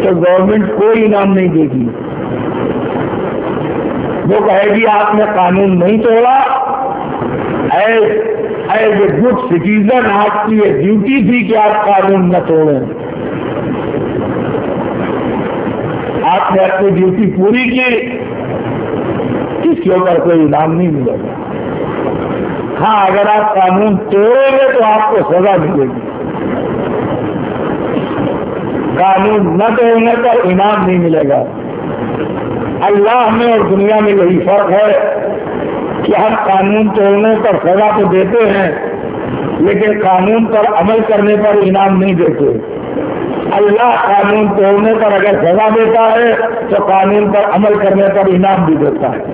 تو گورنمنٹ کوئی انعام نہیں دے گی. وہ کہے گی آپ نے قانون نہیں توڑا، ایز اے گڈ سٹیزن آپ کی یہ ڈیوٹی تھی کہ آپ قانون نہ توڑیں، آپ نے اپنی ڈیوٹی پوری کی، اس کے اوپر کوئی انعام نہیں ملے گا. ہاں اگر آپ قانون توڑیں گے تو آپ کو سزا ملے گی، قانون نہ توڑنے پر انعام نہیں ملے گا. اللہ میں اور دنیا میں یہی فرق ہے کہ ہم قانون توڑنے پر سزا تو دیتے ہیں لیکن قانون پر عمل کرنے پر انعام نہیں دیتے. اللہ قانون توڑنے پر اگر سزا دیتا ہے تو قانون پر عمل کرنے پر انعام بھی دیتا ہے.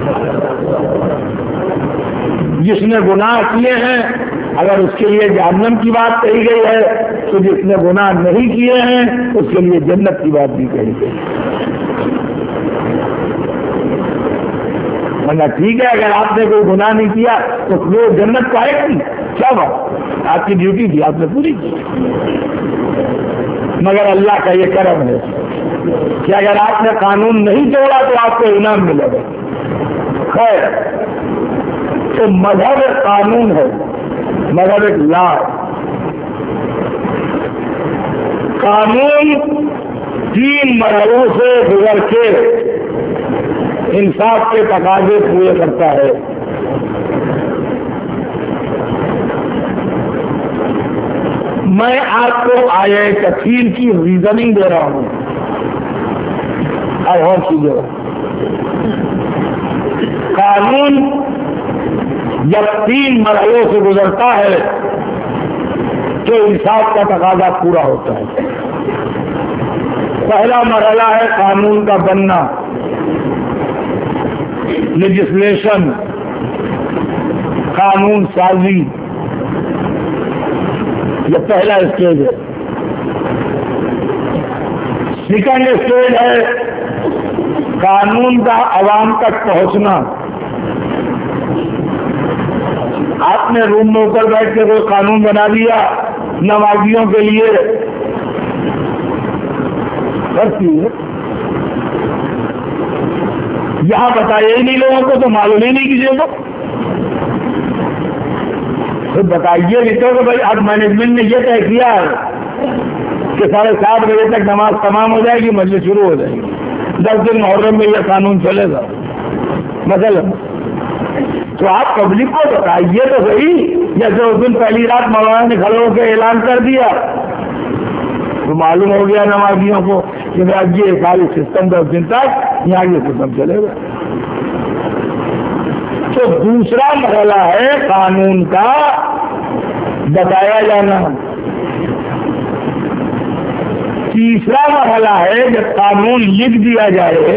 جس نے گناہ کیے ہیں اگر اس کے لیے جہنم کی بات کہی گئی ہے تو جس نے گناہ نہیں کیے ہیں اس کے لیے جنت کی بات بھی کہی گئی. ورنہ ٹھیک ہے اگر آپ نے کوئی گناہ نہیں کیا تو وہ جنت کو آئے گا نہیں، کیا بات، آپ کی ڈیوٹی تھی آپ نے پوری کی. مگر اللہ کا یہ کرم ہے کہ اگر آپ نے قانون نہیں توڑا تو آپ کو انعام ملے گا. خیر تو مذہب ایک قانون ہے، مذہب ایک لا. قانون 3 مرحلوں سے گزر کے انصاف کے تقاضے پورے کرتا ہے. میں آپ کو آیہ کثیر کی ریزننگ دے رہا ہوں. اب اور چیزیں قانون جب 3 مرحلوں سے گزرتا ہے تو انصاف کا تقاضا پورا ہوتا ہے. پہلا مرحلہ ہے قانون کا بننا، لیجسلیشن، قانون سازی. یہ پہلا اسٹیج ہے. سیکنڈ اسٹیج ہے قانون کا عوام تک پہنچنا. آپ نے روم میں اوپر بیٹھ کے کوئی قانون بنا دیا نمازیوں کے لیے، یہاں بتایا ہی نہیں لوگوں کو تو معلوم ہی نہیں کسی کو. پھر بتائیے نہیں تو کہ بھائی آج مینجمنٹ نے یہ طے کیا ہے کہ 7:30 بجے تک نماز تمام ہو جائے گی، مجلس شروع ہو جائے گی، 10 دن محرم میں یہ قانون چلے گا مثلا. تو آپ پبلک کو بتائیے تو صحیح. جیسے اس دن پہلی رات مولانا نے کھڑے ہو کے اعلان کر دیا تو معلوم ہو گیا نمازیوں کو کہ آج یہ ساری سسٹم 10 دن تک یہاں یہ سسٹم چلے گا. تو دوسرا مرحلہ ہے قانون کا بتایا جانا. تیسرا مرحلہ ہے جب قانون لکھ دیا جائے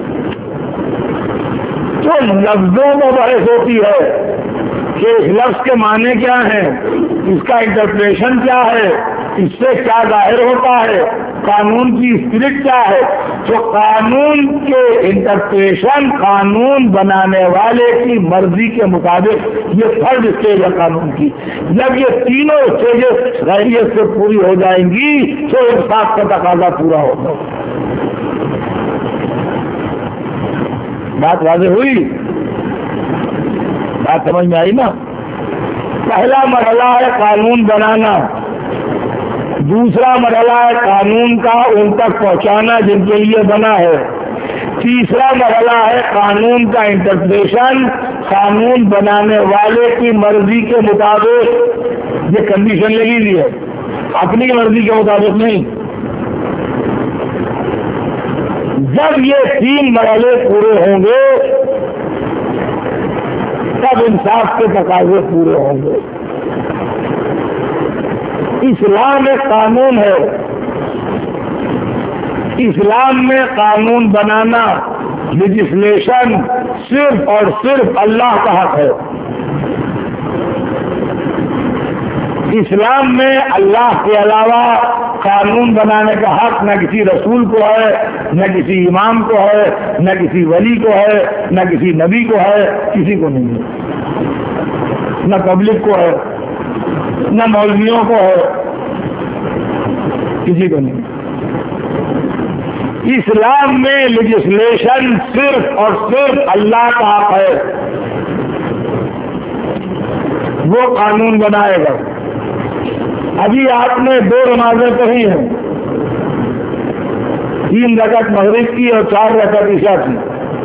تو لفظوں میں بحث ہوتی ہے کہ اس لفظ کے معنی کیا ہیں، اس کا انٹرپریشن کیا ہے، اس سے کیا ظاہر ہوتا ہے، قانون کی اسپرٹ کیا ہے. تو قانون کے انٹرپریشن قانون بنانے والے کی مرضی کے مطابق یہ تھرڈ اسٹیج ہے قانون کی. جب یہ تینوں اسٹیجز خیریت سے پوری ہو جائیں گی تو انصاف کا تقاضا پورا ہوگا. بات واضح ہوئی؟ بات سمجھ میں آئی نا؟ پہلا مرحلہ ہے قانون بنانا، دوسرا مرحلہ ہے قانون کا ان تک پہنچانا جن کے لیے بنا ہے، تیسرا مرحلہ ہے قانون کا انٹرپریشن قانون بنانے والے کی مرضی کے مطابق. یہ کنڈیشن لگی ہوئی ہے، اپنی مرضی کے مطابق نہیں. جب یہ 3 مرحلے پورے ہوں گے تب انصاف کے تقاضے پورے ہوں گے. اسلام ایک قانون ہے، اسلام میں قانون بنانا لیجسلیشن صرف اور صرف اللہ کا حق ہے. اسلام میں اللہ کے علاوہ قانون بنانے کا حق نہ کسی رسول کو ہے، نہ کسی امام کو ہے، نہ کسی ولی کو ہے، نہ کسی نبی کو ہے، کسی کو نہیں ہے. نہ پبلک کو ہے، نہ مولویوں کو ہے، کسی کو نہیں. اسلام میں لیجسلیشن صرف اور صرف اللہ کا حق ہے، وہ قانون بنائے گا۔ ابھی آپ نے 2 نمازیں پڑھی ہیں، 3 رکعت مغرب کی اور 4 رکعت عشاء کی۔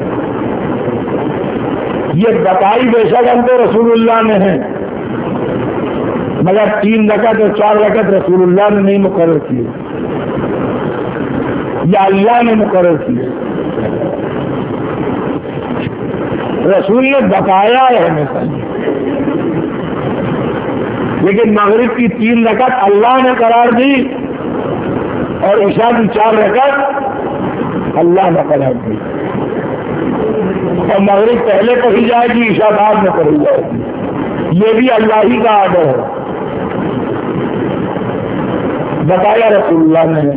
یہ بتائی بے شک ہم تو رسول اللہ نے ہیں، مگر 3 رکعت اور 4 رکعت رسول اللہ نے نہیں مقرر کیے، یا اللہ نے مقرر کیے۔ رسول نے بتایا ہے ہمیشہ، لیکن مغرب کی 3 رکعت اللہ نے قرار دی اور عشاء کی 4 رکعت اللہ نے قرار دی، اور مغرب پہلے پڑھی جائے گی، عشاء بعد میں پڑھی جائے گی، یہ بھی اللہ ہی کا آرڈر ہے، بتایا رسول اللہ نے۔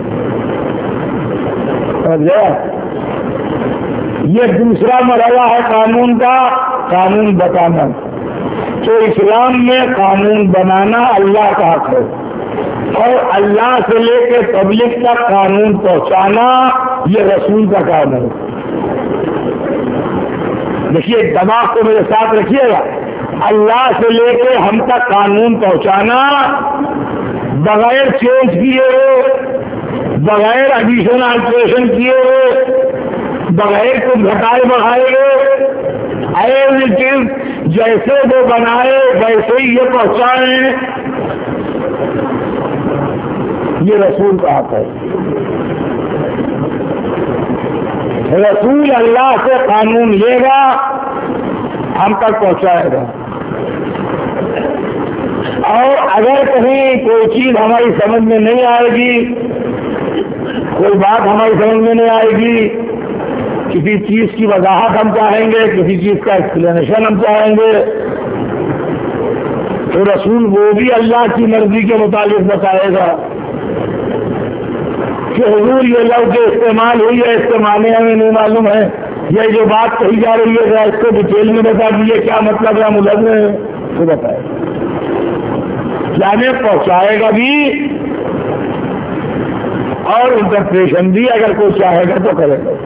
یہ دوسرا مرحلہ ہے قانون کا، قانون بتانا۔ تو اسلام میں قانون بنانا اللہ کا حق ہے، اور اللہ سے لے کے پبلک تک قانون پہنچانا یہ رسول کا کام ہے۔ دیکھیے دماغ کو میرے ساتھ رکھیے گا، اللہ سے لے کے ہم تک قانون پہنچانا بغیر چینج کیے ہوئے، بغیر ایڈیشن آلٹریشن کیے ہوئے، بغیر کچھ گھٹائے بڑھائے ہوئے، ایز اٹ از جیسے وہ بنائے ویسے ہی یہ پہنچائیں، یہ رسول کا حق ہے۔ رسول اللہ سے قانون لے گا، ہم تک پہنچائے گا، اور اگر کہیں کوئی چیز ہماری سمجھ میں نہیں آئے گی، کوئی بات ہماری سمجھ میں نہیں آئے گی، کسی چیز کی وضاحت ہم چاہیں گے، کسی چیز کا ایکسپلینیشن ہم چاہیں گے، تو رسول وہ بھی اللہ کی مرضی کے مطابق بتائے گا کہ حضور یہ لفظ استعمال ہوئی ہے، استعمال ہمیں نہیں معلوم ہے، یہ جو بات کہی جا رہی ہے اس کو ڈیٹیل میں بتا دیجیے کیا مطلب ہے، ملزم ہے تو بتائے، جانے پہنچائے گا بھی اور انٹرپریشن بھی اگر کوئی چاہے گا تو کرے گا۔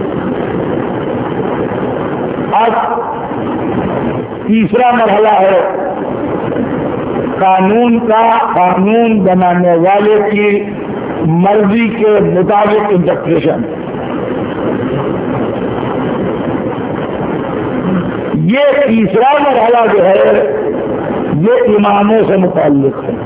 اب تیسرا مرحلہ ہے قانون کا، قانون بنانے والے کی مرضی کے مطابق انٹرپریشن۔ یہ تیسرا مرحلہ جو ہے یہ اماموں سے متعلق ہے۔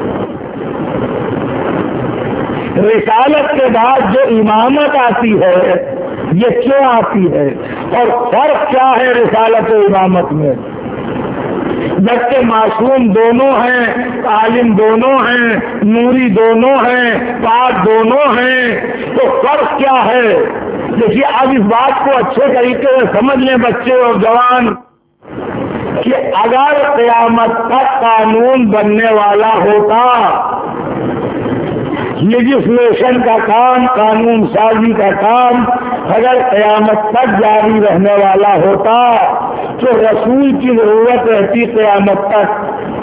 رسالت کے بعد جو امامت آتی ہے یہ کیوں آتی ہے، اور فرق کیا ہے رسالت و امامت میں؟ جبکہ معصوم دونوں ہیں، عالم دونوں ہیں، نوری دونوں ہیں، پاک دونوں ہیں، تو فرق کیا ہے؟ دیکھیے اب اس بات کو اچھے طریقے سے سمجھ لیں بچے اور جوان کہ اگر قیامت تک قانون بننے والا ہوتا، لیجسلیشن کا کام، قانون سازی کا کام اگر قیامت تک جاری رہنے والا ہوتا تو رسول کی ضرورت رہتی قیامت تک،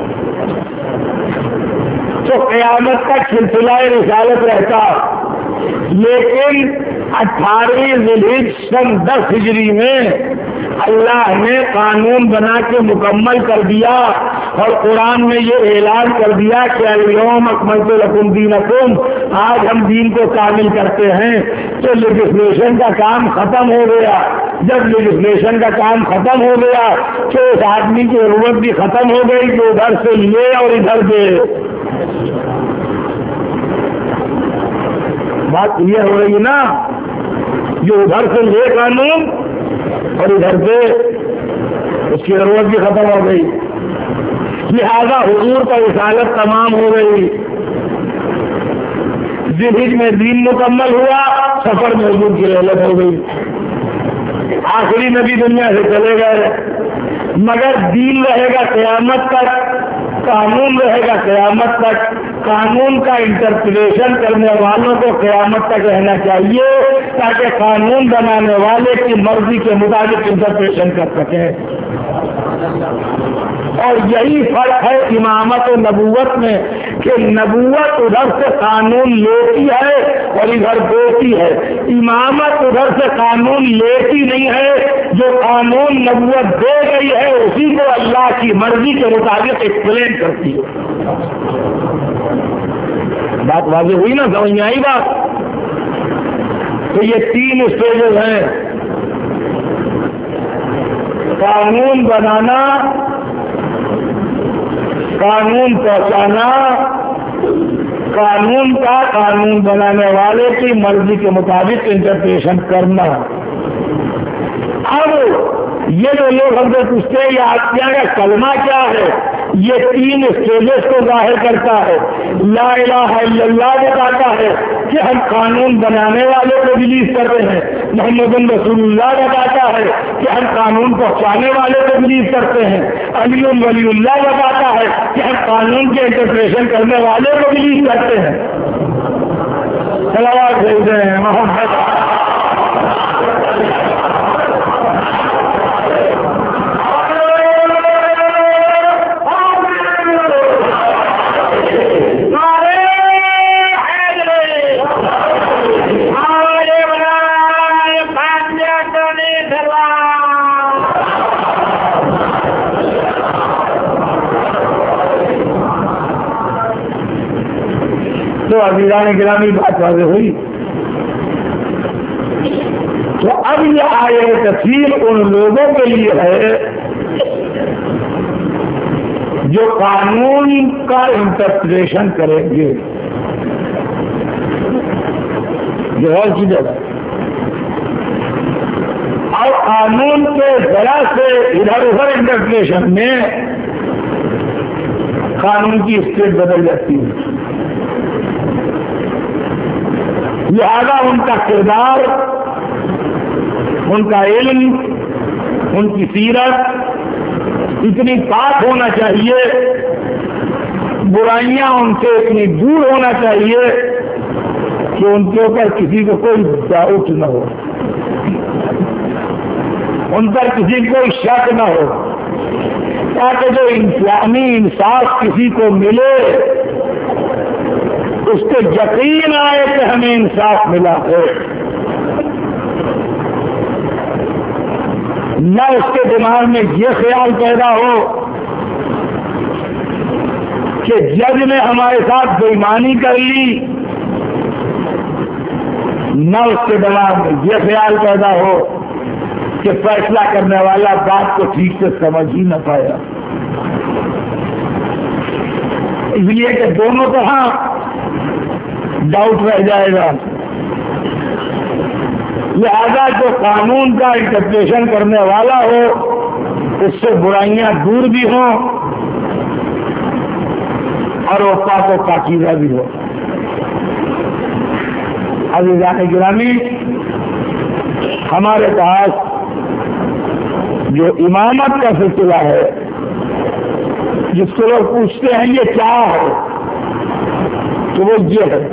تو قیامت تک سلسلہ رسالت رہتا۔ لیکن 18 ذوالحجہ سن 10 ہجری میں اللہ نے قانون بنا کے مکمل کر دیا، اور قرآن میں یہ اعلان کر دیا کہ الیوم اکملت لکم دینکم، آج ہم دین کو کامل کرتے ہیں۔ تو لیجسلیشن کا کام ختم ہو گیا۔ جب لیجسلیشن کا کام ختم ہو گیا تو اس آدمی کی ضرورت بھی ختم ہو گئی کہ ادھر سے لے اور ادھر دے۔ بات یہ ہو رہی نا، جو ادھر سے لے قانون اور ادھر سے اس کی ضرورت بھی ختم ہو گئی، لہذا حضور کا رسالت تمام ہو گئی۔ ذوالحجہ میں دین مکمل ہوا، سفر میں حضور کی رحلت ہو گئی، آخری نبی دنیا سے چلے گئے، مگر دین رہے گا قیامت تک، قانون رہے گا قیامت تک۔ قانون کا انٹرپریشن کرنے والوں کو قیامت تک رہنا چاہیے تاکہ قانون بنانے والے کی مرضی کے مطابق انٹرپریشن کر سکیں۔ اور یہی فرق ہے امامت و نبوت میں کہ نبوت ادھر سے قانون لیتی ہے اور ادھر دیتی ہے. امامت ادھر سے قانون لیتی نہیں ہے، جو قانون نبوت دے گئی ہے اسی کو اللہ کی مرضی کے مطابق ایکسپلین کرتی ہے. بات واضح ہوئی نا؟ سمجھ میں آئی بات؟ تو یہ 3 اسٹیجز ہیں: قانون بنانا، قانون پہنچانا، قانون کا قانون بنانے والے کی مرضی کے مطابق انٹرپریشن کرنا. اب یہ جو لوگ ہم سے پوچھتے ہیں یہ آپ کا کلمہ کیا ہے، یہ 3 اسٹیجز کو ظاہر کرتا ہے. لا الہ الا اللہ بتاتا ہے کہ ہم قانون بنانے والے کو بلیو کرتے ہیں. محمد رسول اللہ بتاتا ہے کہ ہم قانون پہنچانے والے کو بلیو کرتے ہیں. علی ولی اللہ بتاتا ہے کہ ہم قانون کے انٹرپریشن کرنے والے کو بلیو کرتے ہیں. صلوات بھیجتے ہیں محمد. تو عزیزان گرامی بات واضح ہوئی. تو اب یہ آیت تفصیل ان لوگوں کے لیے ہے جو قانون کا انٹرپریشن کریں گے. جو اور کی جگہ اور قانون کے ذرا سے ادھر ادھر انٹرپریشن میں قانون کی اسٹیٹ بدل جاتی ہے. لہذا ان کا کردار، ان کا علم، ان کی سیرت اتنی پاک ہونا چاہیے، برائیاں ان سے اتنی دور ہونا چاہیے کہ ان کے اوپر کسی کو کوئی ڈاؤٹ نہ ہو، ان پر کسی کو کوئی شک نہ ہو، تاکہ جو انسانی انصاف کسی کو ملے اس کو یقین آئے کہ ہمیں انصاف ملا ہے. نہ اس کے دماغ میں یہ خیال پیدا ہو کہ جج نے ہمارے ساتھ بےایمانی کر لی، نہ اس کے دماغ میں یہ خیال پیدا ہو کہ فیصلہ کرنے والا بات کو ٹھیک سے سمجھ ہی نہ پایا. اس لیے کہ دونوں طرح ڈاؤٹ رہ جائے گا. لہذا جو قانون کا انٹرپریشن کرنے والا ہو اس سے برائیاں دور بھی ہوں اور وہ پاک و پاکیزہ بھی ہو. عزیزان گرامی، ہمارے پاس جو امامت کا سلسلہ ہے، جس کو لوگ پوچھتے ہیں یہ کیا ہے، تو وہ یہ ہے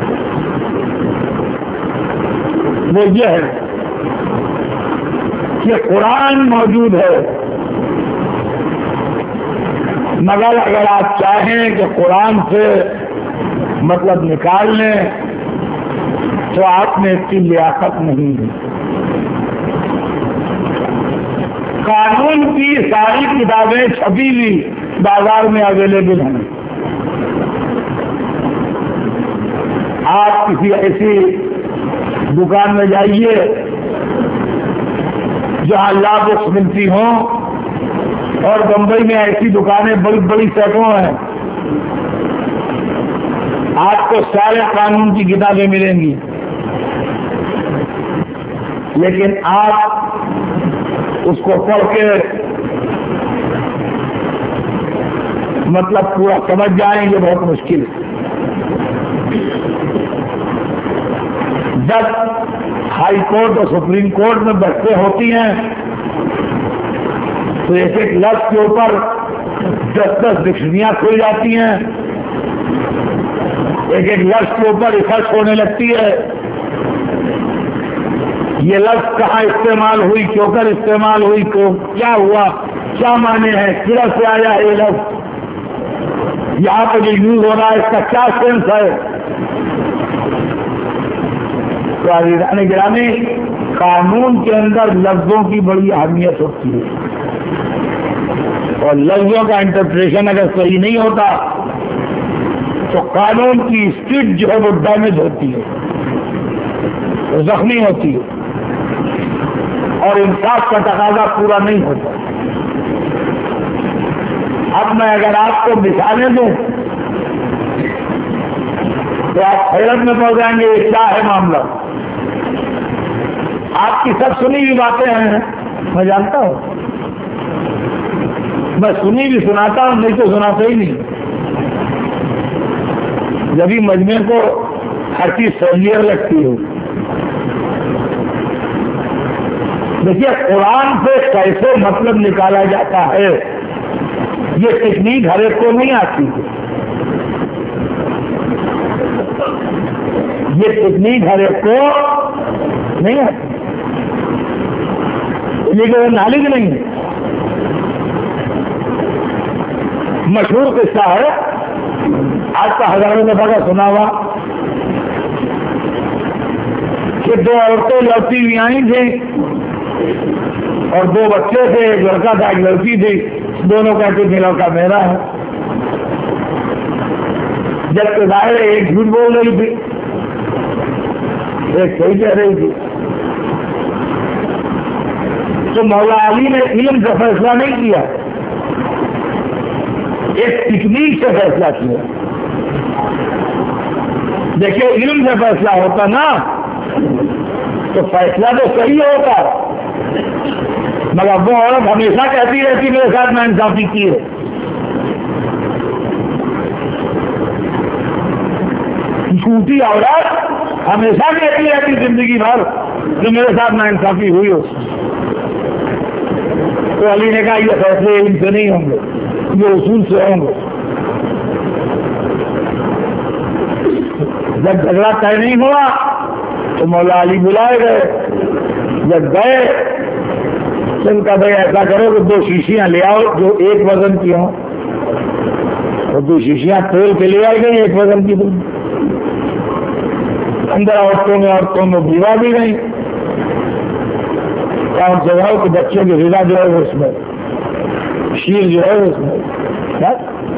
کہ قرآن موجود ہے، مگر اگر آپ چاہیں کہ قرآن سے مطلب نکال لیں تو آپ میں اس کی لیاقت نہیں ہے. قانون کی ساری کتابیں چھپی ہوئی بازار میں اویلیبل ہیں. آپ کسی ایسی دکان میں جائیے جہاں لا بکس ملتی ہوں، اور بمبئی میں ایسی دکانیں بڑی بڑی سیٹوں ہیں، آپ کو سارے قانون کی کتابیں ملیں گی، لیکن آپ اس کو پڑھ کے مطلب پورا سمجھ جائیں گے بہت مشکل ہے. جب ہائی کورٹ اور سپریم کورٹ میں بحثیں ہوتی ہیں تو ایک ایک لفظ کے اوپر 10 ڈکشنریاں کھل جاتی ہیں، ایک ایک لفظ کے اوپر ریسرچ ہونے لگتی ہے. یہ لفظ کہاں استعمال ہوئی، کیوں کر استعمال ہوئی، کیا ہوا، کیا معنی ہے، کدھر سے آیا یہ لفظ، یہاں پہ جو یوز ہو رہا ہے اس کا کیا سینس ہے. تو عزیزان گرامی قانون کے اندر لفظوں کی بڑی اہمیت ہوتی ہے، اور لفظوں کا انٹرپریشن اگر صحیح نہیں ہوتا تو قانون کی اسپرٹ جو ہے وہ ڈیمیج ہوتی ہے، زخمی ہوتی ہے، اور انصاف کا تقاضا پورا نہیں ہوتا۔ اب میں اگر آپ کو مثالیں دوں تو آپ حیرت میں پڑ جائیں گے یہ کیا ہے معاملہ۔ آپ کی سب سنی ہوئی باتیں ہیں، میں جانتا ہوں، میں سنی بھی سناتا ہوں، نہیں تو سناتا ہی نہیں۔ جبھی مجمع کو ہر چیز فیلئر لگتی ہو۔ دیکھیے قرآن سے کیسے مطلب نکالا جاتا ہے یہ ٹیکنیک ہر ایک کو نہیں آتی ہے، یہ ٹیکنیک ہر ایک کو نہیں آتی، لیکن وہ نالج نہیں ہے۔ مشہور قصہ ہے، آج کا ہزاروں دفعہ کا سنا ہوا، کہ دو عورتیں لڑتی ہوئی آئی تھیں اور دو بچے تھے، ایک لڑکا تھا ایک لڑکی تھی، دونوں کہتے تھے لڑکا میرا ہے، جبکہ ظاہر ہے ایک جھوٹ بول رہی تھی ایک صحیح کہہ رہی تھی۔ تو مولا علی نے علم سے فیصلہ نہیں کیا، ایک ٹیکنیک سے فیصلہ کیا۔ دیکھیے علم سے فیصلہ ہوتا نا تو فیصلہ تو صحیح ہوتا، مگر وہ عورت ہمیشہ کہتی رہتی میرے ساتھ ناانصافی کی ہے۔ جھوٹی عورت ہمیشہ کہتی رہتی زندگی بھر کہ میرے ساتھ ناانصافی ہوئی ہو۔ تو علی نے کہا یہ فیصلے علم سے نہیں ہوں گے، یہ اصول سے ہوں گے۔ جب جھگڑا طے نہیں ہوا تو مولا علی بلائے گئے، جب گئے تو ان کا بھائی ایسا کرو کہ دو شیشیاں لے آؤ جو ایک وزن کی ہوں، اور دو شیشیاں تول کے لے آئی گئی ایک وزن کی، اندر عورتوں میں بیوہ بھی گئی، کام سے رہو کہ بچوں کی غذا جو ہے وہ اس میں، شیر جو ہے اس میں،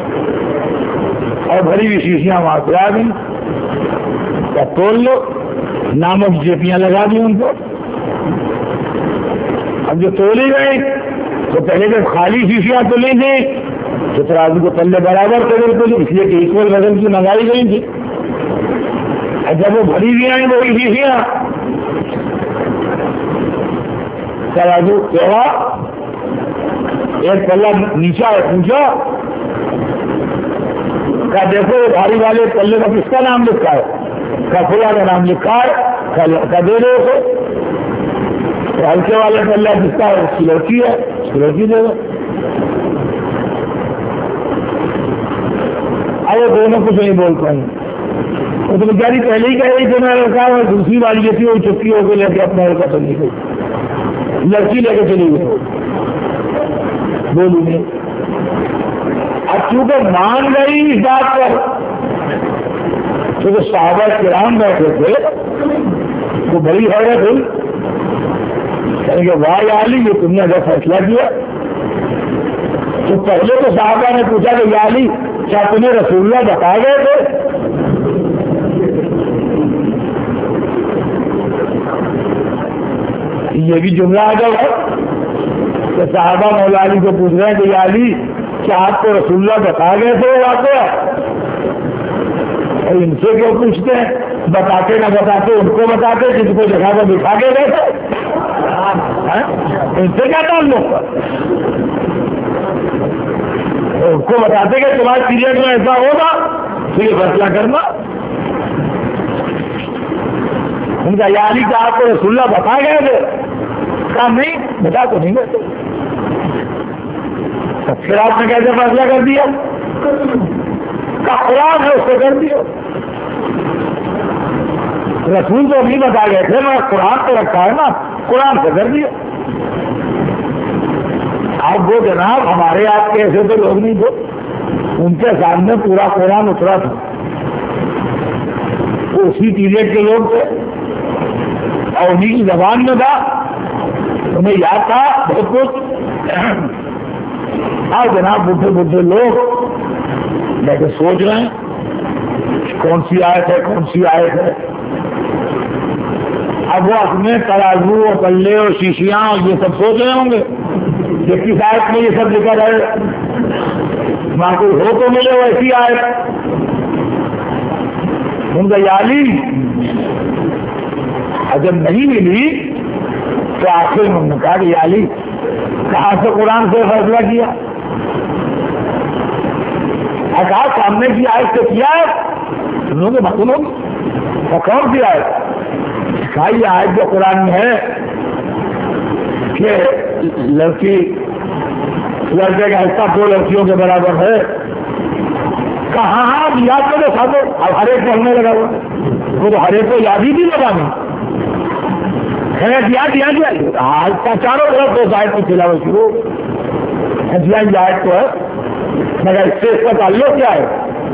اور بھری ہوئی شیشیاں وہاں سے آ گئی، کیا تول لو، نامک جیپیاں لگا دی ان کو۔ اب جو تولی گئی تو پہلے جب خالی شیشیاں تو نہیں تھی تو ترازو کو تلے برابر تھے بالکل، اس لیے کہ ایکول وزن کی منگائی گئی تھی۔ جب وہ بھری ہوئی آئیں وہی شیشیاں، ترازو کہا ایک پلہ نیچا پوچھا کہ دیکھو بھاری والے پلے میں کس کا نام لکھا ہے، کا فلاں کا نام لکھا ہے، کا دے دو اسے، ہلکے والے پلہ جس کا ہے اس کی لڑکی ہے، اس کی لڑکی دے دو۔ ارے دونوں کچھ نہیں بول پائیں، وہ تو بیچاری پہلے ہی کہہ رہی تھی میں لڑکا ہے، دوسری والی جو تھی وہ چپکی ہو کے لے کے اپنا لڑکا چلی گئی، لڑکی لے کے چلی گئی، بولی نہیں۔ اب چونکہ مان گئی اس بات پر، کیونکہ صحابہ کرام بیٹھے تھے وہ بڑی حیرت ہوئی کہ واہ یا علی یہ تم نے اگر فیصلہ کیا تو پہلے تو صحابہ نے پوچھا کہ یا علی کیا تمہیں رسول اللہ بتا گئے تھے؟ یہ بھی جملہ آ جائے کہ صحابہ مولا علی کو پوچھ رہے ہیں کہ یا علی کیا آپ کو رسول اللہ بتا گئے تھے واقعہ؟ اور ان سے کیوں پوچھتے ہیں؟ بتاتے نہ بتاتے ان کو بتاتے جن کو جگہ پر بٹھا کے گئے تھے، ان سے کیا تعلق؟ ان کو بتاتے کہ تمہارے پیریڈ میں ایسا ہوگا تو یہ فیصلہ کرنا۔ ان کا یا علی کہ آپ کو رسول اللہ بتا گئے تھے؟ کہا نہیں بتا تو نہیں گئے، پھر آپ نے کیسے فیصلہ کر دیا؟ کا قرآن ہے اس سے کر دیا، رسول تو نہیں بتا گئے تھے، میں قرآن پہ رکھا ہے نا، قرآن سے کر دیا۔ آپ وہ جناب ہمارے آپ کے ایسے تو لوگ نہیں تھے، ان کے سامنے پورا قرآن اترا تھا، وہ اسی پیریڈ کے لوگ تھے، اور انہیں کی زبان میں تھا، انہیں یاد تھا بہت کچھ. اور جناب بڈھے بڈھے لوگ بیٹھے سوچ رہے ہیں کون سی آیت ہے کون سی آیت ہے. اب وہ اپنے ترازو اور پلے اور شیشیاں اور یہ سب سوچ رہے ہوں گے کہ کس آیت میں یہ سب لکھا رہے، وہاں کوئی ہو تو ملے ویسی آیت. ان کا یالی جب نہیں ملی تو آخر میں نے کہا کہ یالی کہاں سے قرآن سے فیصلہ کیا؟ کہا سامنے کی آیت سے کیا ہے انہوں نے معلوم ہوگی کون سی آیت؟ کہا یہ آیت جو قرآن میں ہے کہ لڑکے کا حصہ 2 لڑکیوں کے برابر ہے. کہاں یاد کرو ساتھ اب ہر ایک پڑھنے لگا ہوا، وہ تو ہر ایک کو یاد ہی نہیں لگا نہیں یاد آج کا چاروں طرف 2 آیت کو کھلاو شروع آیت تو ہے مگر اس سے اس کا تعلق کیا ہے؟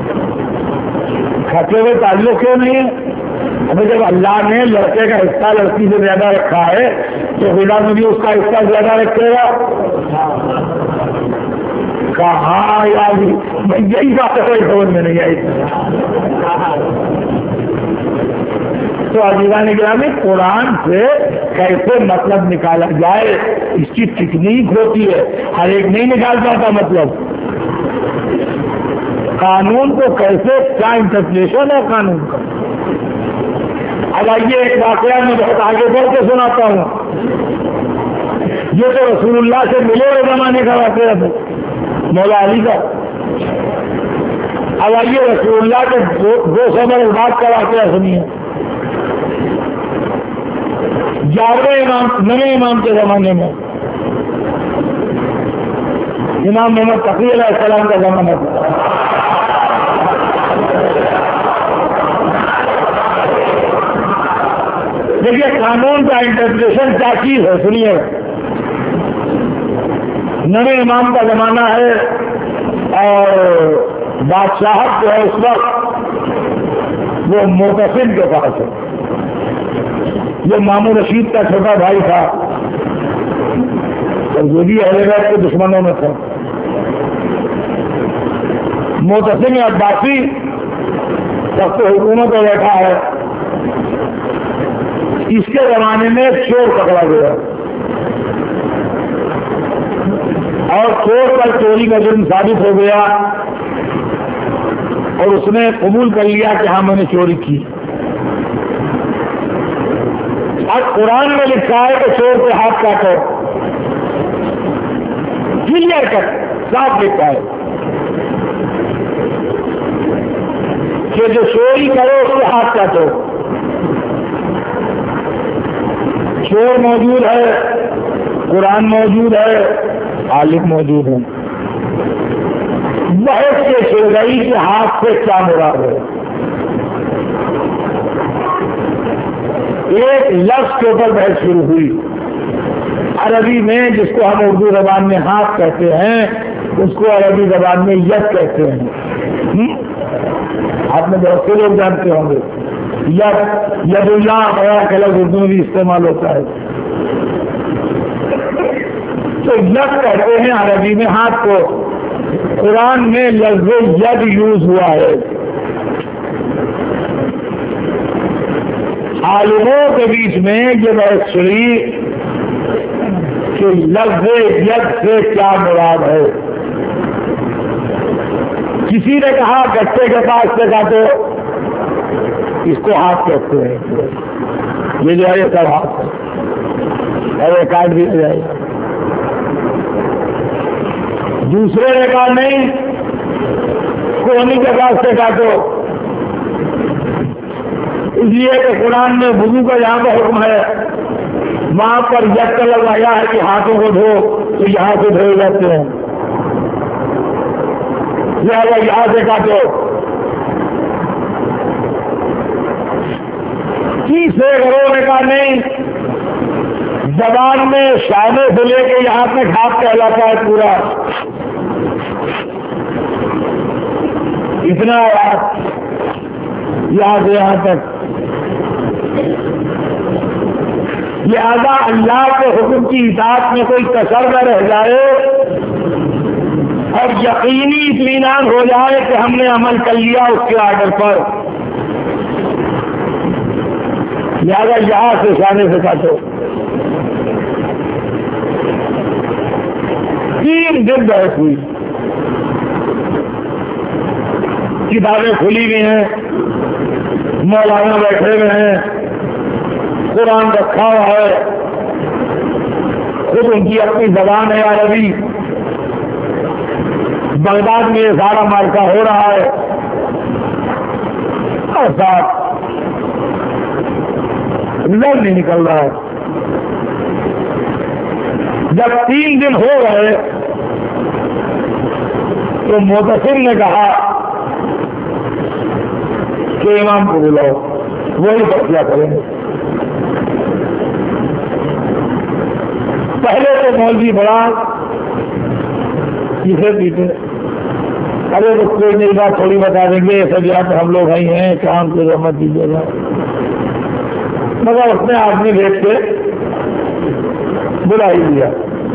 کھٹے ہوئے تعلق کیوں نہیں ہے؟ ابھی جب اللہ نے لڑکے کا حصہ لڑکی سے زیادہ رکھا ہے تو خدا میں بھی اس کا حصہ زیادہ رکھے گا. کہاں یاد یہی بات کوئی سمجھ میں نہیں آئی. تو عزیزان گرامی قرآن سے کیسے مطلب نکالا جائے اس کی ٹیکنیک ہوتی ہے، ہر ایک نہیں نکال پاتا مطلب. قانون کو کیسے کیا انٹرپریشن ہے قانون کا. اب آئیے ایک واقعہ میں بہت آگے بڑھ کے سناتا ہوں. یہ تو رسول اللہ سے ملے ہوئے زمانے کا واقعہ تھا مولا علی کا. اب آئیے رسول اللہ کے 200 برس بعد کا واقعہ سنیے. 11ویں امام 9ویں امام کے زمانے میں امام محمد تقی علیہ السلام کا زمانہ تھا. دیکھیے قانون کا انٹرپریشن کیا چیز ہے سنیے. 9ویں امام کا زمانہ ہے اور بادشاہت جو ہے اس وقت وہ معتصم کے پاس ہے. یہ ماموں رشید کا چھوٹا بھائی تھا اور یہ بھی اہل بیت کے دشمنوں میں تھا. معتصم عباسی تخت حکومت میں بیٹھا ہے. اس کے زمانے میں چور پکڑا گیا اور چور پر چوری کا جرم ثابت ہو گیا اور اس نے قبول کر لیا کہ ہاں میں نے چوری کی. اب قرآن میں لکھا ہے کہ چور کے ہاتھ کاٹو، کلیئر کٹ صاف لکھا ہے کہ جو چوری کرو اس کے ہاتھ کاٹو. چور موجود ہے، قرآن موجود ہے، عالم موجود ہے. بحث کے شرعی کے ہاتھ سے کیا مراد ہے؟ ایک لفظ کے اوپر بحث شروع ہوئی. عربی میں جس کو ہم اردو زبان میں ہاتھ کہتے ہیں اس کو عربی زبان میں ید کہتے ہیں. آپ نے بہت سے لوگ جانتے ہوں گے. ید اللہ بڑا کہ لفظ اردو میں بھی استعمال ہوتا ہے. تو ید کہتے ہیں عربی میں ہاتھ کو. قرآن میں لفظ ید یوز ہوا ہے. عالموں کے بیچ میں یہ بحث چلی کہ لفظ ید سے کیا مراد ہے. کسی نے کہا گٹے کے پاس سے کاٹو، اس کو ہاتھ کہتے ہیں. یہ جو ہے یہ سب ہاتھ ہے اور یہ کاٹ بھی ہو جائے گا. دوسرے نے کہا نہیں کوہنی کے پاس سے کاٹو، اس لیے کہ قرآن میں وضو کا جہاں کا حکم ہے وہاں پر ید کا لگایا ہے کہ ہاتھوں کو دھو تو یہاں سے دھوئے جاتے ہیں، لہٰذا یہاں سے کاٹو. تیسرے گھروں نے کہا نہیں، زبان میں شانے سے لے کے یہاں تک ہاتھ کا علاقہ ہے پورا اتنا یہاں سے یہاں تک. لہذا اللہ کے حکم کی اطاعت میں کوئی کسر نہ رہ جائے اور یقینی اطمینان ہو جائے کہ ہم نے عمل کر لیا اس کے آرڈر پر. لہذا یہاں سے شانے سے کاٹو. 3 دن بحث ہوئی, کتابیں کھلی ہوئی ہیں, مولانا بیٹھے ہوئے ہیں, قرآن رکھا ہوا ہے, خود ان کی اپنی زبان ہے عربی. بغداد میں یہ سارا مارکا ہو رہا ہے اور ساتھ رزلٹ نہیں نکل رہا ہے. جب 3 دن ہو گئے تو معتصم نے کہا کہ امام کو بلاؤ, وہی فیصلہ کریں گے. پہلے تو مولوی بڑا کسے پیتے, ارے تو کوئی نئی بات تھوڑی بتا دیں گے, سب یہاں پہ ہم لوگ آئی ہیں, کام کو رحمت دیجیے گا. مگر اس نے آدمی دیکھ کے بلا ہی دیا,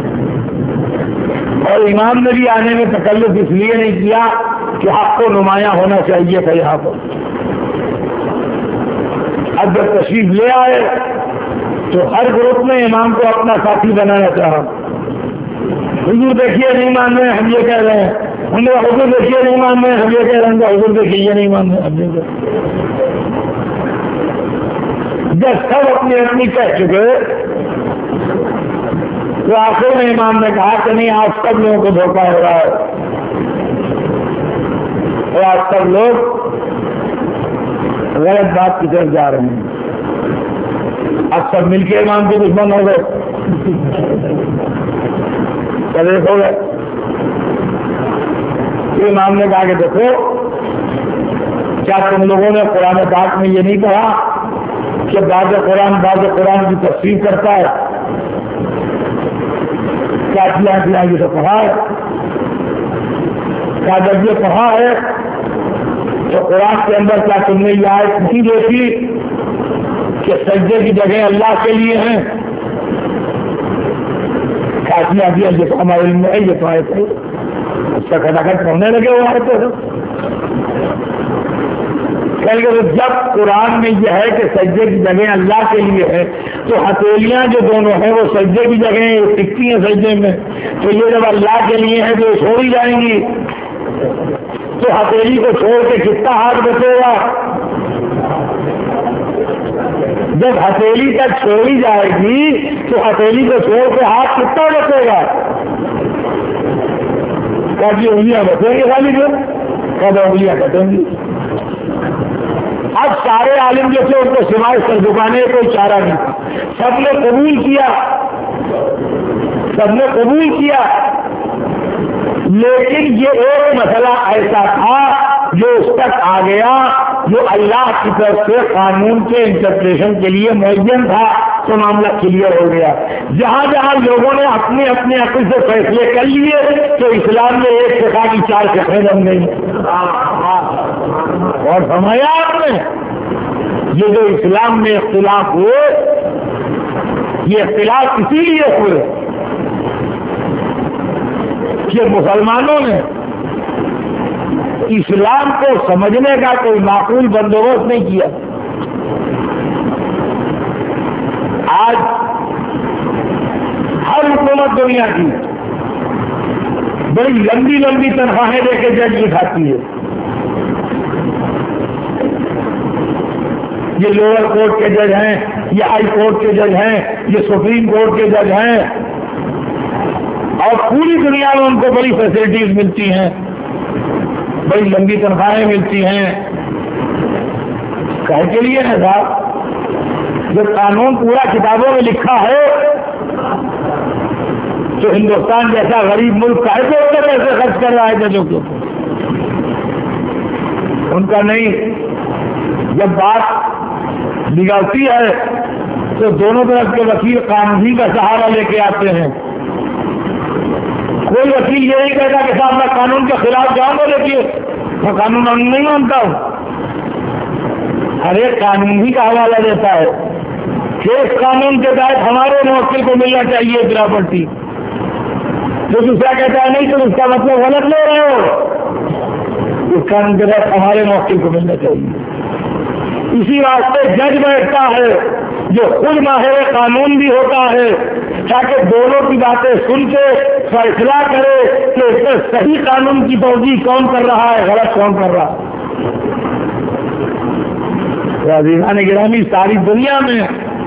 اور امام نے بھی آنے میں تکلف اس لیے نہیں کیا کہ حق کو نمایاں ہونا چاہیے تھا یہاں پر. اب جب تشریف لے آئے تو ہر گروپ میں امام کو اپنا ساتھی بنانا چاہا. حضور دیکھیے نہیں مان رہے, ہم یہ کہہ رہے ہیں. ہم نے حضور دیکھیے نہیں مان رہے, ہم یہ کہہ رہے ہیں. حضور دیکھیے یہ نہیں مان رہے, ہم یہ کہہ رہے. جب سب اپنی اپنی کہہ چکے تو آخر میں امام نے کہا کہ نہیں, آج سب لوگوں کو دھوکہ ہو رہا ہے, اور آج سب لوگ غلط بات کی طرف جا رہے ہیں. اب سب مل کے امام کے دشمن ہو گئے, ایک ہو گئے. امام نے کہا کہ دیکھو, کیا تم لوگوں نے قرآن پاک میں یہ نہیں کہا کہ بعض قرآن کی تفسیر کرتا ہے؟ کیا کیا یہ تو پڑھا ہے. کیا جب یہ پڑھا ہے تو قرآن کے اندر کیا تم نے یہ آیت نہیں دیکھی کہ سجدے کی جگہ اللہ کے لیے ہیں؟ کیا دیا یہ تو ہمارے علم میں ہے, یہ تو آیت ہے. اس کا کھٹاکھٹ پڑھنے لگے وہ آیت ہے. جب قرآن میں یہ ہے کہ سجدے کی جگہ اللہ کے لیے ہے تو ہتھیلیاں جو دونوں ہیں وہ سجدے کی جگہ ٹکتی ہیں سجدے میں, تو یہ جب اللہ کے لیے ہے تو چھوڑی جائیں گی, تو ہتھیلی کو چھوڑ کے کتنا ہاتھ بچے گا؟ جب ہتھیلی تک چھوڑی جائے گی تو ہتھیلی کو چھوڑ کے ہاتھ کتنا بچے گا؟ کافی انگلیاں بچیں گی خالی, جو کب انگلیاں کٹیں گی. اب سارے عالم جو تھے ان کو سماج کر دکانے کوئی چارہ نہیں تھا. سب نے قبول کیا, لیکن یہ ایک مسئلہ ایسا تھا جو اس تک آ گیا جو اللہ کی طرف سے قانون کے انٹرپریشن کے لیے معین تھا, تو معاملہ کلیئر ہو گیا. جہاں جہاں لوگوں نے اپنے اپنے عقل سے فیصلے کر لیے تو اسلام میں ایک فقہ کی 4 فقہیں بن گئی. اور فرمایا آپ نے, یہ جو اسلام میں اختلاف ہوئے, یہ اختلاف اسی لیے ہوئے کہ مسلمانوں نے اسلام کو سمجھنے کا کوئی معقول بندوبست نہیں کیا. آج ہر حکومت دنیا کی بڑی لمبی لمبی تنخواہیں دے کے جج بٹھاتی ہے. یہ لوور کورٹ کے جج ہیں, یہ ہائی کورٹ کے جج ہیں, یہ سپریم کورٹ کے جج ہیں, اور پوری دنیا میں ان کو بڑی فیسلٹیز ملتی ہیں, بڑی لمبی تنخواہیں ملتی ہیں. کہے کے لیے ہے صاحب, جو قانون پورا کتابوں میں لکھا ہے تو ہندوستان جیسا غریب ملک کا ہے تو اس میں پیسے خرچ کر رہا ہے ججوں کے اوپر, ان کا نہیں. جب بات بگڑتی ہے تو دونوں طرف کے وکیل قانونی کا سہارا لے کے آتے ہیں. کوئی وکیل یہ نہیں کہتا کہ صاحب میں قانون کے خلاف جاؤں گا, دیکھیے میں قانون نہیں مانتا ہوں. ہر ایک قانون ہی کا حوالہ دیتا ہے کہ اس قانون کے تحت ہمارے موکل کو ملنا چاہیے پراپرٹی، جو دوسرا کہتا ہے نہیں تو اس کا مطلب غلط لے رہے ہو، اس قانون کے تحت ہمارے موکل کو ملنا چاہیے۔ اسی واسطے جج بیٹھتا ہے جو خود ماہر قانون بھی ہوتا ہے، تاکہ دونوں کی باتیں سن کے فیصلہ کرے کہ اس میں صحیح قانون کی توجیہ کون کر رہا ہے، غلط کون کر رہا ہے۔ عزیزان گرامی، ساری دنیا میں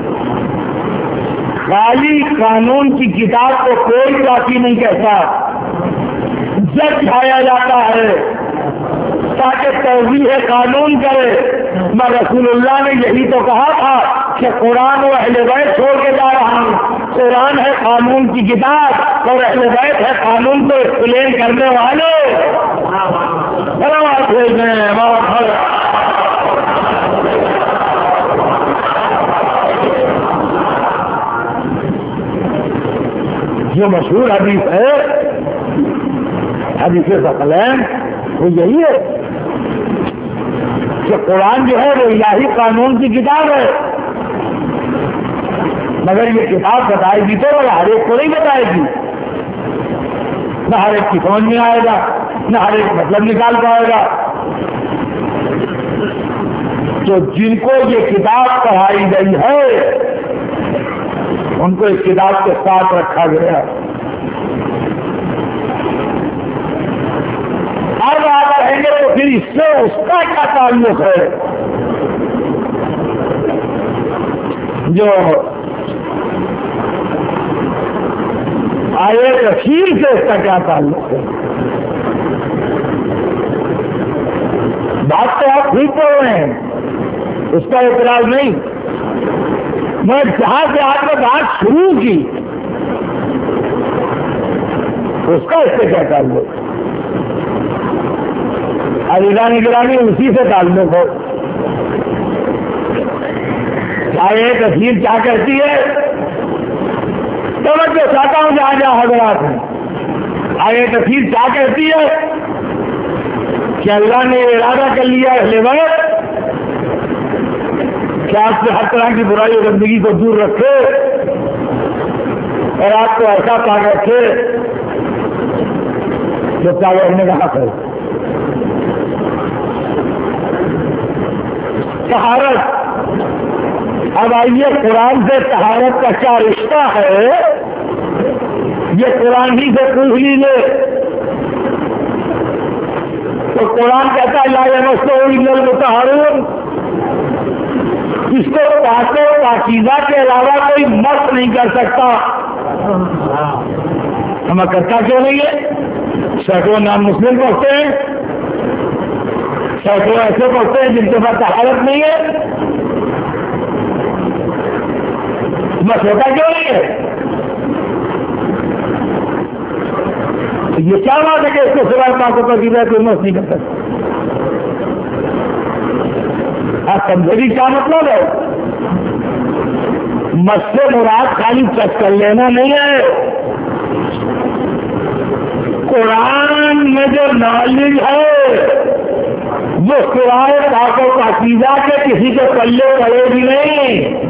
خالی قانون کی کتاب کو کوئی کافی نہیں کہتا، جج کھایا جاتا ہے تاکہ توضیح قانون کرے۔ میں رسول اللہ نے یہی تو کہا تھا کہ قرآن و اہل بیت چھوڑ کے جا رہا ہوں۔ قرآن ہے قانون کی کتاب اور اہل بیت ہے قانون کو ایکسپلین کرنے والے۔ جو مشہور حدیث ہے، حدیث ثقلین، وہ یہی ہے کہ قرآن جو ہے وہ الہی قانون کی کتاب ہے، مگر یہ کتاب بتائے گی تو ہر ایک کو نہیں بتائے گی، نہ ہر ایک کی سمجھ میں آئے گا، نہ ہر ایک مطلب نکال پائے گا۔ تو جن کو یہ کتاب پڑھائی گئی ہے ان کو اس کتاب کے ساتھ رکھا گیا۔ اب آپ رہیں گے تو پھر اس سے اس کا کیا تعلق ہے؟ جو آئے تفصیل سے اس کا کیا تعلق ہے؟ بات تو آپ ٹھیک بول رہے ہیں، اس کا اعتراض نہیں، میں جہاں سے آپ نے بات شروع کی اس کا اس سے کیا تعلق؟ عزیزان گرامی، اسی سے تعلق ہو۔ آئے تفسیر کیا کہتی ہے؟ تو میں جو چاہتا ہوں جہاں جہاں حضرات ہیں، آئے تفسیر کیا کہتی ہے کہ اللہ نے ارادہ کر لیا اہل بیت کہ آپ سے ہر طرح کی برائی اور گندگی کو دور رکھے اور آپ کو ایسا پاک رکھے جو پاک رکھنے کا حق ہے۔ طہارت، اب آئیے قرآن سے طہارت کا کیا رشتہ ہے یہ قرآن ہی سے پوچھ لیجیے۔ تو قرآن کہتا ہے لا یمسہ الا المطہرون، اس کو پاک و پاکیزہ کے علاوہ کوئی مس نہیں کر سکتا۔ ہم کرتا کیوں نہیں ہے؟ سینکڑوں نان مسلم پڑھتے ہیں، سینکڑوں ایسے پڑھتے ہیں جن کے پاس طہارت نہیں ہے، مس ہوتا کیوں نہیں ہے؟ یہ کیا بات ہے کہ اس کو سوائے پاک و پاکیزہ کوئی مس نہیں کر سکتا؟ آپ سمجھے کیا مطلب ہے؟ مس سے مراد خالی چیک کر لینا نہیں ہے، قرآن میں جو نالج ہے وہ سوائے پاک و پاکیزہ کے کسی کے پلے پڑے بھی نہیں۔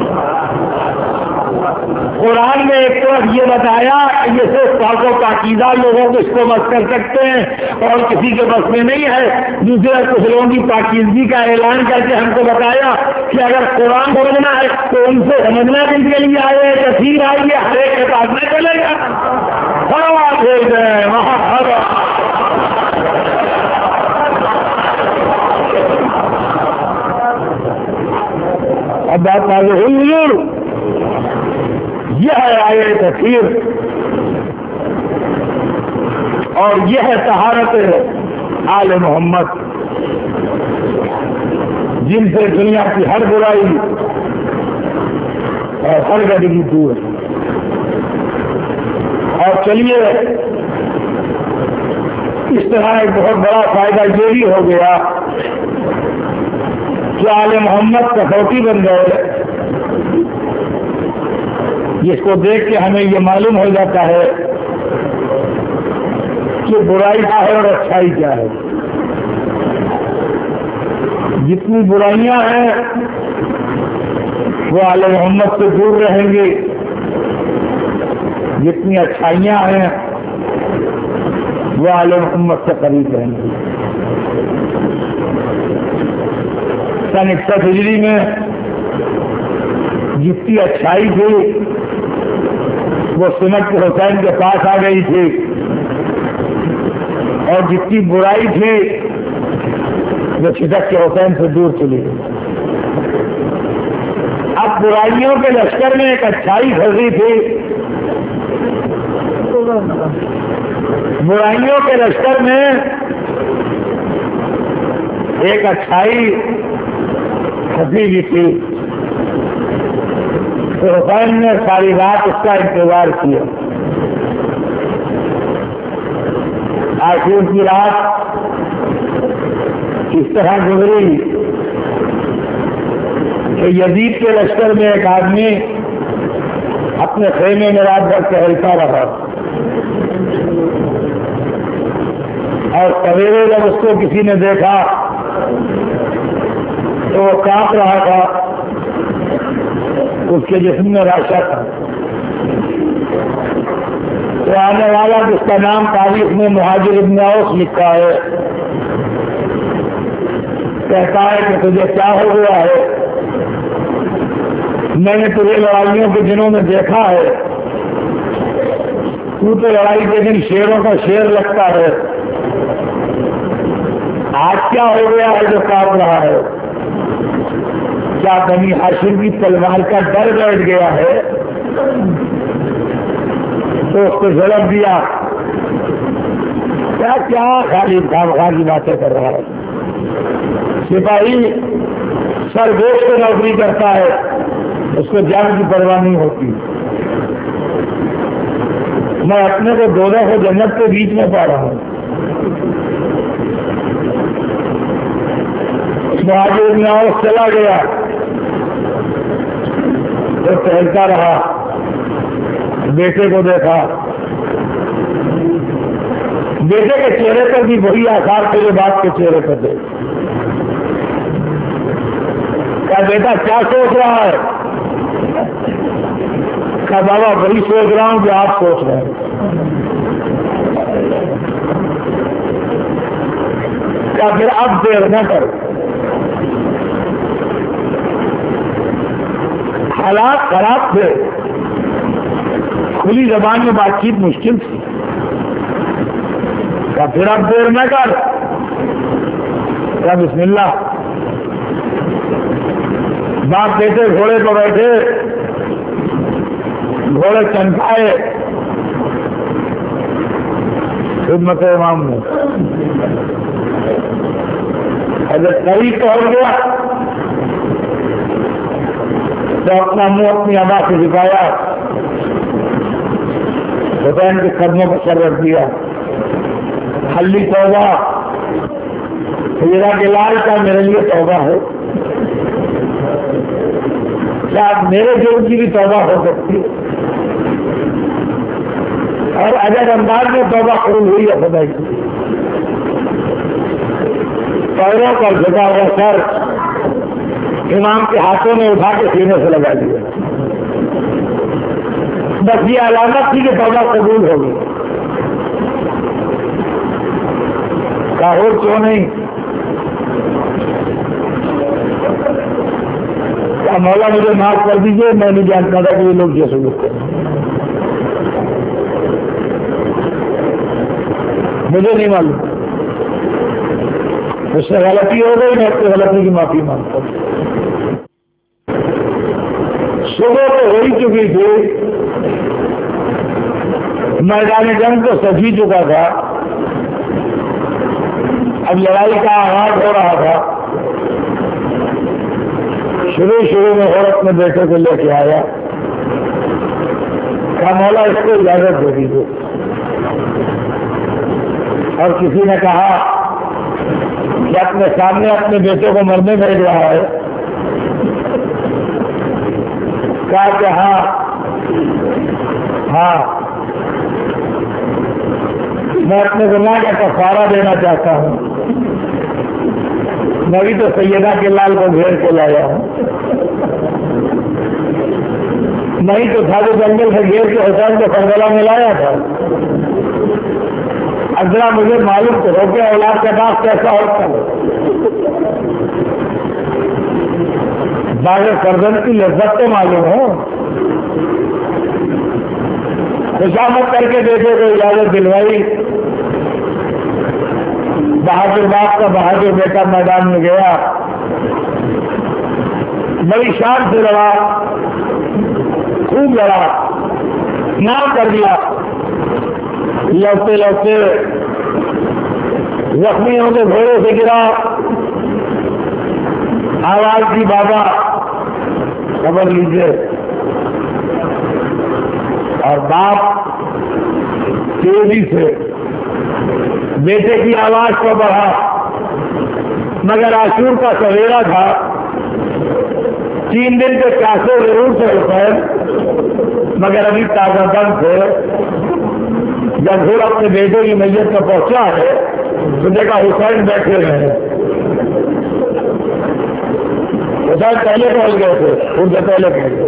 قرآن نے ایک طرف یہ بتایا کہ یہ صرف پاک و پاکیزہ لوگوں کو اس کو بس کر سکتے ہیں اور کسی کے بس میں نہیں ہے، دوسرے کچھ لوگوں کی پاکیزگی کا اعلان کر کے ہم کو بتایا کہ اگر قرآن سمجھنا ہے تو ان سے سمجھنا جن کے لیے آئے کثیر آئیے، ہر ایک کے پاس میں چلے گا، بھیج دیں وہاں اب بات واضح ہوئی حضور، یہ ہے آئے تفسیر اور یہ ہے طہارت آل محمد، جن سے دنیا کی ہر برائی اور ہر گندگی دور ہے۔ اور چلیے اس طرح ایک بہت بڑا فائدہ یہ بھی ہو گیا کہ آل محمد کسوٹی بن گئے، جس کو دیکھ کے ہمیں یہ معلوم ہو جاتا ہے کہ برائی کیا ہے اور اچھائی کیا ہے۔ جتنی برائیاں ہیں وہ آل محمد سے دور رہیں گے، جتنی اچھائیاں ہیں وہ آل محمد سے قریب رہیں گے۔ سن 61 ہجری میں جتنی اچھائی تھی وہ سمٹ کے حسین کے پاس آ گئی تھی، اور جتنی برائی تھی وہ چھٹک کے حسین سے دور چلی گئی۔ اب برائیوں کے لشکر میں ایک اچھائی پھنسی تھی، برائیوں کے لشکر میں ایک اچھائی پھنسی ہوئی تھی، تو حسین نے ساری رات اس کا انتظار کیا۔ آخر کی رات اس طرح گزری کہ یزید کے لشکر میں ایک آدمی اپنے خیمے میں رات بھر ٹہلتا رہا، اور سویرے جب اس کو کسی نے دیکھا تو وہ کانپ رہا تھا، اس کے جسم میں راشا تھا۔ تو آنے والا جس کا نام تاریخ میں مہاجر ابن اوس لکھا ہے، کہتا ہے کہ تجھے کیا ہو گیا ہے؟ میں نے تجھے لڑائیوں کے دنوں میں دیکھا ہے، تو لڑائی کے دن شیروں کا شیر لگتا ہے، آج کیا ہو گیا ہے جو کانپ رہا ہے؟ کیا بنی ہاشم کی تلوار کا ڈر بیٹھ گیا ہے؟ تو اس کو جھڑپ دیا۔ کیا خالی خواہ کی باتیں کر رہا ہے؟ سپاہی سر گوش کو نوکری کرتا ہے، اس کو جان کی پرواہ نہیں ہوتی۔ میں اپنے کو دوزخ و جنت کے بیچ میں پا رہا ہوں۔ مہاجر ابن اوس چلا گیا، وہ ٹہلتا رہا، بیٹے کو دیکھا، بیٹے کے چہرے پر بھی وہی آثار تیرے باپ کے چہرے پر تھے۔ کہا بیٹا کیا سوچ رہا ہے؟ کہا بابا وہی سوچ رہا ہوں جو آپ سوچ رہے ہیں۔ کہا پھر اب دیر نہ کر، حالات خراب تھے، کھلی زبان میں بات چیت مشکل تھی۔ کہا پھر اب دیر نہ کر، کہا بسم اللہ۔ باپ بیٹے گھوڑے پہ بیٹھے، گھوڑے چنکائے، خدمت امام نے حضرت قریب پہنچ گیا تو اپنا منہ اپنی ادا سے دکھایا، حسین کے قدموں پر سر رکھ دیا، حلی توبہ، میرا لال کا میرے لیے توبہ ہے، کیا میرے جرم کی بھی توبہ ہو سکتی ہے؟ اور اجر انداز میں توبہ قبول ہوئی ہے خدا کی۔ پیروں پر جھکا ہوا سر امام کے ہاتھوں میں اٹھا کے سینے سے لگا دیا، بس یہ علامت تھی کہ توبہ قبول ہوگی۔ اور کیوں نہیں؟ کیا مولا مجھے معاف کر دیجیے، میں نہیں جانتا تھا کہ یہ لوگ یہ سلوک کریں، مجھے نہیں معلوم، اس سے غلطی ہو گئی، میں اپنی غلطی کی معافی مانگتا ہوں۔ صبح تو ہو ہی چکی تھی، میدان جنگ تو سج ہی چکا تھا، اب لڑائی کا آغاز ہو رہا تھا۔ شروع میں اور اپنے بیٹے کو لے کے آیا، کہا مولا اس کو اجازت دے دیجیے، اور کسی نے کہا کہ اپنے سامنے اپنے بیٹے کو مرنے بھیج رہا ہے؟ کہا کہ ہاں میں اپنے گناہ کا کفارہ دینا چاہتا ہوں، میں بھی تو سیدہ کے لال کو گھیر کے لایا ہوں۔ نہیں تو تھا جو جنگل سے گھیر کے حسین کو کربلا میں لایا تھا. اب ذرا مجھے معلوم کرو کہ اولاد کا پاس کیسا ہوتا ہے. باغ فرزند کی لذت تو معلوم ہو. خوشامد کر کے دیکھے تو اجازت دلوائی. بہادر باپ کا بہادر بیٹا میدان میں گیا, بڑی شان سے لڑا, خوب لڑا, نام کر دیا. لڑتے لڑتے زخمیوں کے گھوڑے سے گرا, آواز دی بابا خبر لیجیے. اور باپ تیزی سے بیٹے کی آواز کو بڑھا, مگر عاشور کا سویرا تھا, 3 دن کے پیاسے ضرور تھے حسین, مگر ابھی تازہ دم تھے. جب پھر اپنے بیٹے کی میت میں پہنچا ہے تو دیکھا حسین بیٹھے رہے. حسین پہلے پہنچ گئے تھے, ان سے پہلے پہنچ گئے.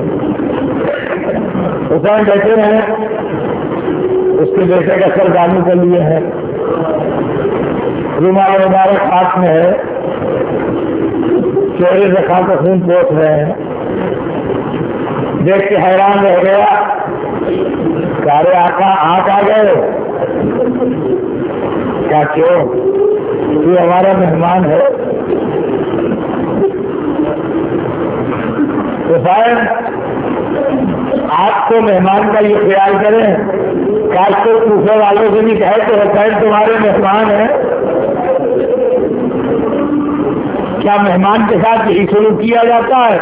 حسین بیٹھے رہے, اس کے بیٹے کا سر گانی کر لیے ہیں, رومال مبارک ہاتھ میں ہے, چہرے سے خاک کا خون پوچھ رہے ہیں. دیکھ کے حیران رہ گیا, سارے آقا آنکھ آ گئے. کیا کیوں, تو ہمارا مہمان ہے. حسین آپ کو مہمان کا یہ خیال کریں, کاش کو کوفے والوں سے بھی کہے تو حسین تمہارے مہمان ہیں. کیا مہمان کے ساتھ یہی سلوک کیا جاتا ہے؟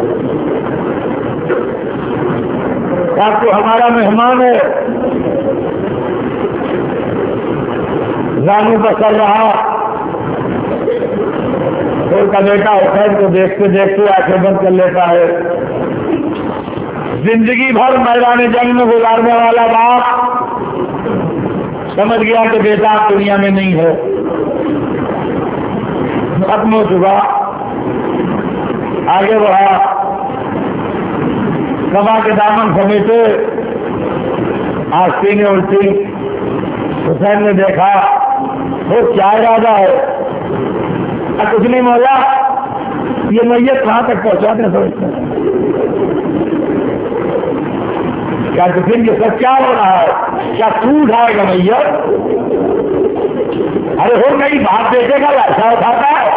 آپ کو ہمارا مہمان ہے. زانو بسر رہا, پھر کا بیٹا حسین کو دیکھتے دیکھتے آنکھیں بند کر لیتا ہے. زندگی بھر میدان جنگ میں گزارنے والا باپ سمجھ گیا کہ بیٹا دنیا میں نہیں ہے, ختم ہو چکا. آگے بڑھا, کما کے دامن سمیٹے, آستینیں الٹی. حسین نے دیکھا وہ کیا ارادہ ہے. کچھ نہیں مولا, یہ میت کہاں تک پہنچاتے سوچتے ہیں. کیا تو پھر یہ سب کیا ہو رہا ہے, کیا تو اٹھائے گا میت؟ ارے ہو کہیں باپ بیٹے کا ایسا اٹھاتا ہے,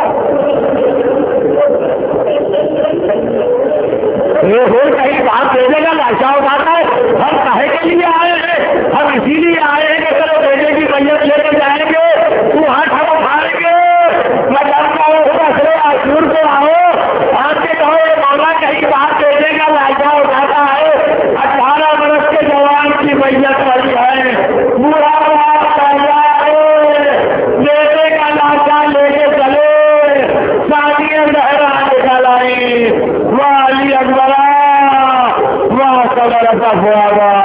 ہو کہیں باپ بیٹے کا لاشا اٹھاتا ہے. ہم کہے کے لیے آئے ہیں, ہم اسی لیے آئے ہیں کہ چلو بیٹے کی میت لے کے جائیں گے, تو ہاتھ ہم اٹھائیں گے. میں جانتا ہوں مسئلے عاشور کو آؤ, آپ کے کہو مولا کہیں باپ بیٹے کا لاشا اٹھاتا ہے. 18 برس کے جوان کی میت پڑی ہے, بوڑھا باپ پہلا ہے, بیٹے کا لاشا لے کے چلے, شادیاں لہرا نکل آئی. وہ علی اکبر, وہ صدر صفوان,